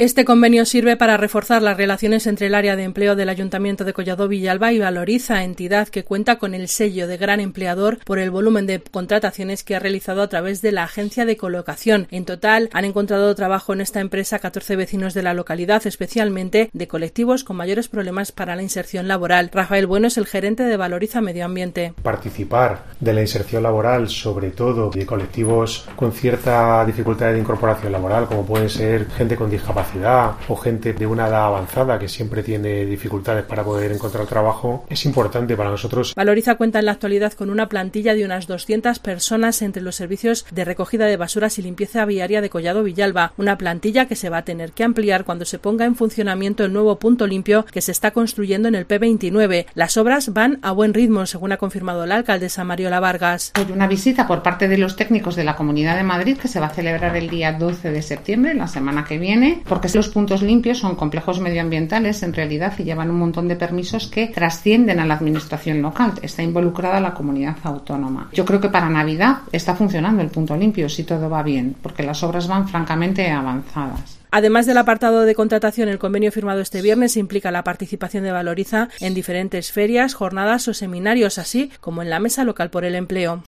Este convenio sirve para reforzar las relaciones entre el área de empleo del Ayuntamiento de Collado Villalba y Valoriza, entidad que cuenta con el sello de gran empleador por el volumen de contrataciones que ha realizado a través de la agencia de colocación. En total, han encontrado trabajo en esta empresa 14 vecinos de la localidad, especialmente de colectivos con mayores problemas para la inserción laboral. Rafael Bueno es el gerente de Valoriza Medio Ambiente. Participar de la inserción laboral, sobre todo de colectivos con cierta dificultad de incorporación laboral, como pueden ser gente con discapacidad o gente de una edad avanzada que siempre tiene dificultades para poder encontrar trabajo, es importante para nosotros. Valoriza cuenta en la actualidad con una plantilla de unas 200 personas entre los servicios de recogida de basuras y limpieza viaria de Collado Villalba, una plantilla que se va a tener que ampliar cuando se ponga en funcionamiento el nuevo punto limpio que se está construyendo en el P29. Las obras van a buen ritmo, según ha confirmado la alcaldesa Mariola Vargas. Hay una visita por parte de los técnicos de la Comunidad de Madrid que se va a celebrar el día 12 de septiembre, la semana que viene, porque los puntos limpios son complejos medioambientales en realidad y llevan un montón de permisos que trascienden a la administración local. Está involucrada la comunidad autónoma. Yo creo que para Navidad está funcionando el punto limpio si todo va bien, porque las obras van francamente avanzadas. Además del apartado de contratación, el convenio firmado este viernes implica la participación de Valoriza en diferentes ferias, jornadas o seminarios, así como en la Mesa Local por el Empleo.